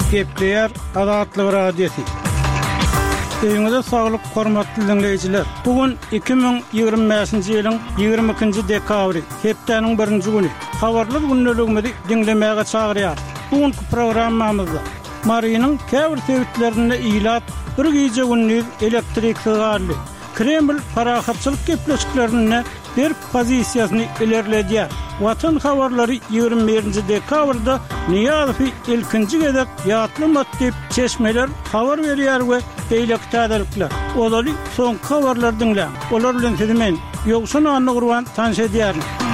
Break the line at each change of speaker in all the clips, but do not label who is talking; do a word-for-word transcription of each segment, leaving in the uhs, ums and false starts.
Gepleyer Adatlyk radiosi. Öňüňizde saglyk hormatly dinleýijiler. Bugün iki bin ýygrimi beşinji ýylyň ýygrimi ikinji dekabry, hepdeniň birinji güni. Habarlar günneligimizi dinlemäge çagyrýar. Bugünkü programmamyzda Maryanyň käbir sebäplerini iýlat, bir gece günlük elektrik sygarly, Kreml parahatçylyk gepleşiklerini bir pozisiýasyny ilerledýär. Watan habarlary ýygrimi birinji dekabrda Niýazowy ilkinji gezek ýatlymat diýip çeşmeler habar berýär we beýlek täzelikler. Olary soňky habarlar dinlän. Olar bilen sizmen ýogşun anly gurban tanış edýär.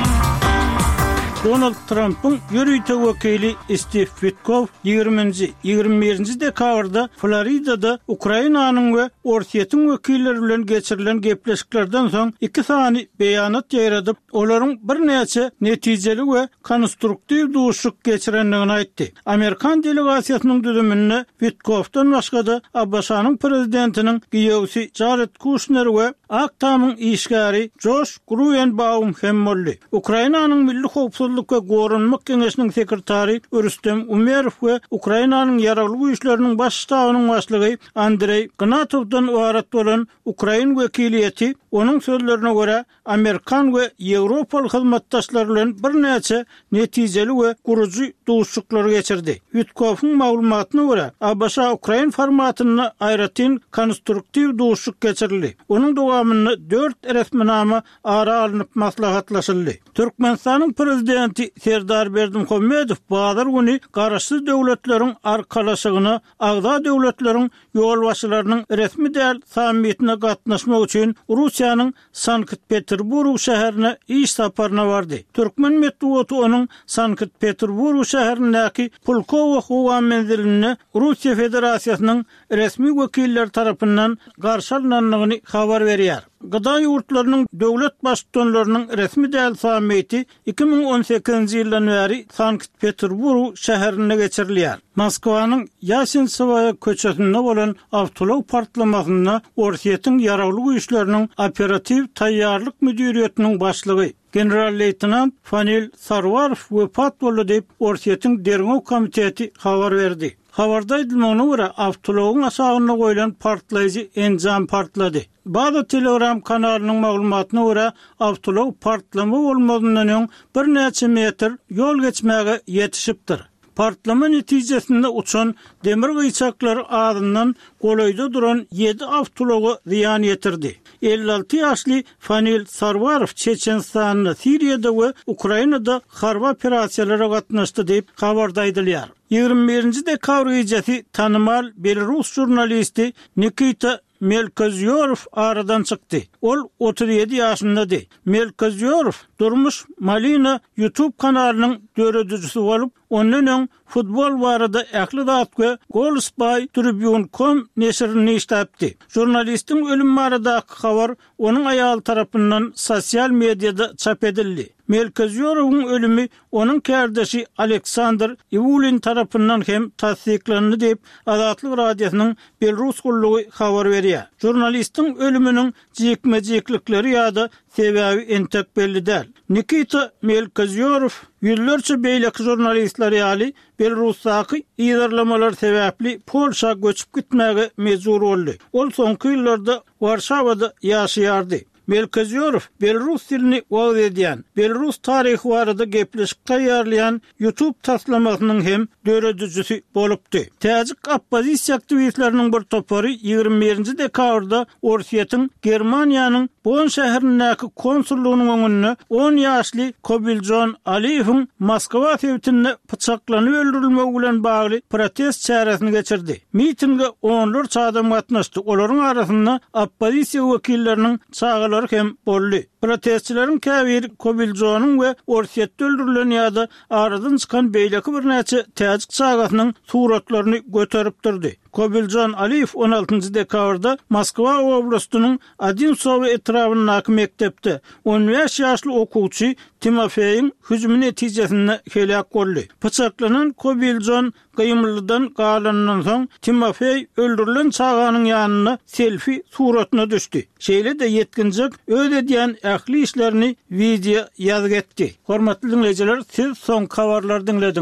Donald Trump'ın ýürüýte wekili Steve Witkoff ýygrimi ýygrimi birinji dekabrda Floridada Ukrainanyň we Orsiýetyň wekilleri bilen geçirilen gepleşiklerden soň iki sany beýanat ýaýradyp, olaryň bir näçe netijeli we konstruktiw duşuk geçirenligini aýtdy. Amerikan delegasiýasynyň düzümine Witkoffdan başga da Abbasanyň prezidentiniň giýewsi Jared Kushner we Aktamyň işgäri Josh Gruenbaum hem boldy. Ukrainanyň milli howpsuzlyk we gorunmak keňeşiniň sekretary Rüstem Umerov we Ukrainanyň ýaragly güýçleriniň baş ştabynyň başlygy Andrey Gnatowdan ibaret bolan Ukrain wekiliýeti onuň sözlerine görä Amerikan we Ýewropaly hyzmatdaşlar bilen bir näçe netijeli we gurujy duşuklar geçirdi. Witkoff'un maglumatyna görä Abbasa Ukrain formatyny aýratyn konstruktiw duşuk geçirildi. Onuň dowamyny dört resminama ara alınıp maslahatlaşyldy. Türkmenistanyň prezidenti Serdar Berdimuhammedow bazar güni garaşsyz döwletleriň arkalaşygyny agza döwletleriň ýolbaşçylarynyň resmi däl sammitine gatnaşmak üçin Russiýanyň Sankt-Peterburg şäherine iş saparyna bardy. Türkmen medeniýeti onuň Sankt-Peterburg şäherindäki Pulkovo howa menzilini Russiýa Federasiýasynyň resmi wekilleri tarapyndan garşy alynanlygyny habar berýär. Gıda ýurtlarynyň döwlet başçylarynyň resmi däl sammiti iki bin on sekizinji ýyldan beri Sankt-Peterburg şäherinde geçirilýär. Moskwanyň Yasintsevaya köçesinde bolan awtolog partlamasyna Orsiýetyň ýaragly güýçleriniň operativ taýýarlyk müdiriýetiniň başlygy general-leytenant Fanil Sarwarov wepat boldy diýip Orsiýetyň derňew komiteti habar berdi. Habarda edilmegine görä awtologyň aşagyna goýulan partlaýjy enjam partlady. Bazı Telegram kanalynyň maglumatyna görä awtolog partlama bolmadyndan öň bir näçe metr ýol geçmäge ýetişipdir. Partlama netijesinde uçan demir gıçaklar ağzından golayda duran yedi awtology ziyan ýetirdi. elli alty ýaşly Fanil Sarwarov Çeçenistanyň, Siriýada we Ukrainada harba operasiýalary gatnaşdy diýip habarda aýdylýar. ýygrimi birinji dekabr gecesi tanymal Belarus jurnalisti Nikita Melkozyorov aradan çykdy. Ol otuz ýedi ýaşyndady. Melkozyorov durmuş Malina YouTube kanalynyň döredijisi bolup, ondan öň futbol barada ähli zat we Golspy Tribune nokta com neşrini işläpdi. Jurnalistiň ölüm baradaky habar onuň aýaly tarapyndan sosial mediada çap edildi. Melkozyorov'un ölümü onun kardeşi Aleksandr Ivulin tarafından hem tasdiklendi deyip Adatlyk radiosynyň Belarus gullugy habar berýär. Jurnalistin ölümünün jekmejeklikleri ýa-da sebebi entek belli däl. Nikita Melkozyorov ýyllarça beýleki jurnalistler ýaly Belarusdaky ýygyrlamalar sebäpli Polşa göçüp gitmäge mejbur boldy. Ol soňky ýyllarda Warşawada ýaşaýardy. Melkozyorov Belarus dilini wagt edýän, Belarus taryhy barada gepleşik taýýarlayan YouTube taslamasynyň hem döredijisi bolupdy. Täzik oppozisiýa aktivistleriniň bir topary ýygrimi birinji dekabrda Orsiýetyň Germaniýanyň Bonn şäherindäki konsullugynyň öňünde on ýaşly Kobiljon Aliýewiň Moskwa sebätinde pyçaklanyp öldürilmegi bilen bagly protest çäresini geçirdi. Mitinge onlarça adam gatnaşdy. Olaryň arasynda oppozisiýa wekilleriniň çağalary hem boldy. Protestçilerin käbir Kobiljonyň we Orsiýetde öldürilen ýa-da aradan çykan beýleki bir näçe täzik çagasynyň suratlaryny göterip durdy. Kobiljon Aliýew on altynjy dekabrda Moskwa oblastynyň Odinsow etrawynyň mektepde on beş ýaşly okuwçy Timofeýiň hüjümi netijesinde helak boldy. Pyçaklanan Kobiljon gymlydan galandan soň Timofeý öldürilen çaganyň ýanyna selfie suratyna düşdi. Şeýle de yetkinjek öz edýän ähli işlerini video ýazyp etdi. Hormatly dinleýijiler, siz soň habarlary dinlediniz.